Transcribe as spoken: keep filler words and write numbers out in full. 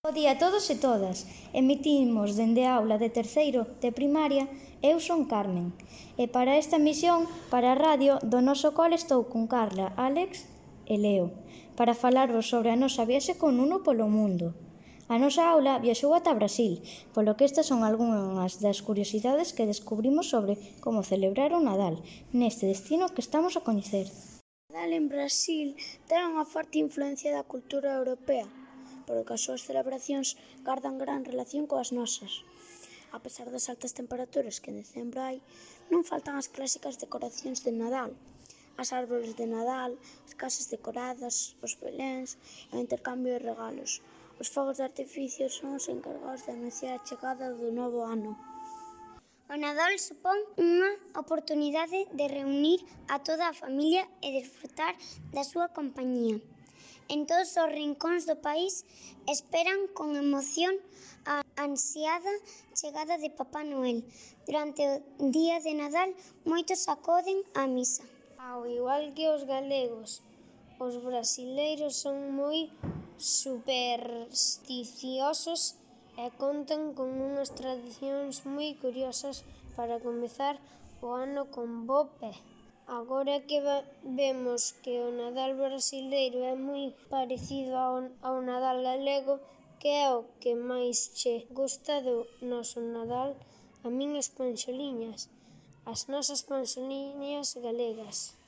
Bo día a todos e todas. Emitimos dende a aula de terceiro de primaria. Eu son Carmen. E para esta emisión, para a radio, do noso cole estou con Carla, Álex e Leo, para falarvos sobre a nosa viaxe con Nuno polo mundo. A nosa aula viaxou ata Brasil, polo que estas son algunhas das curiosidades que descubrimos sobre como celebrar o Nadal neste destino que estamos a coñecer. O Nadal en Brasil ten unha forte influencia da cultura europea, polo que as súas celebracións gardan gran relación coas nosas. A pesar das altas temperaturas que en decembro hai, non faltan as clásicas decoracións de Nadal, as árbores de Nadal, as casas decoradas, os beléns e o intercambio de regalos. Os fogos de artificio son os encargados de anunciar a chegada do novo ano. O Nadal supón unha oportunidade de reunir a toda a familia e desfrutar da súa compañía. En todos os rincóns do país esperan con emoción a ansiada chegada de Papá Noel. Durante o día de Nadal, moitos acoden á misa. Ao igual que os galegos, os brasileiros son moi supersticiosos e contan con unhas tradicións moi curiosas para comezar o ano con bo pé. Agora que vemos que o Nadal brasileiro é moi parecido ao, ao Nadal galego, que é o que máis che gusta do noso Nadal? A min as panxoliñas, as nosas panxoliñas galegas.